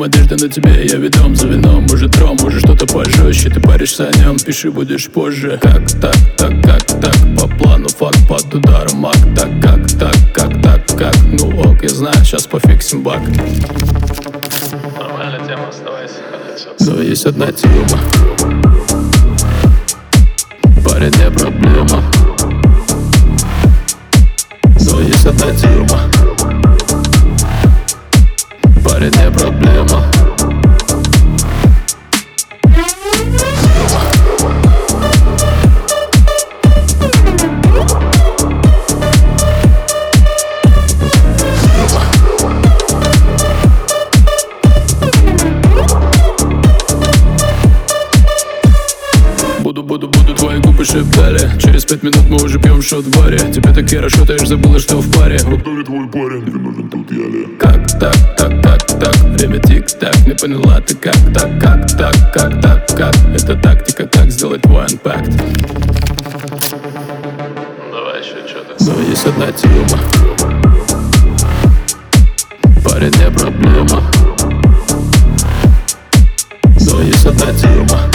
одежда на тебе, я ведом за вином. Может ром, может что-то пожестче. Ты паришься о нем, пиши, будешь позже. Как так, по плану факт, под ударом маг. Так, как, ну ок, я знаю, сейчас пофиксим баг. Нормальная тема, оставайся. Но есть одна тема. Парень, не проблема. Но есть одна тема. Парень, не проблема. Буду, твои губы шептали. Через 5 минут мы уже пьем шот в баре. Тебе так хорошо, ты аж забыла, что в паре. А кто ли твой парень? Тебе нужен тут я ли? Как так, время тик-так. Не поняла ты как так. Это тактика, как сделать твой анпакт. Давай еще что-то. Но есть одна тема. Парень, не проблема. Но есть одна тема.